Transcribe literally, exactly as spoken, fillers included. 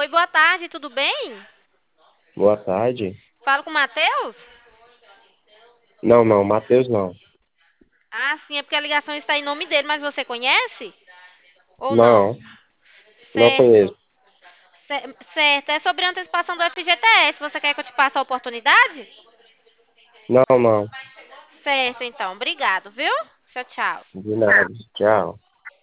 Oi, boa tarde, tudo bem? Boa tarde. Falo com o Matheus? Não, não, Matheus não. Ah, sim, é porque a ligação está em nome dele, mas você conhece? Ou não? Não, não Certo. conheço. Ce- Certo, é sobre a antecipação do F G T S. Você quer que eu te passe a oportunidade? Não, não. Certo, então. Obrigado, viu? Tchau, tchau. De nada. Tchau.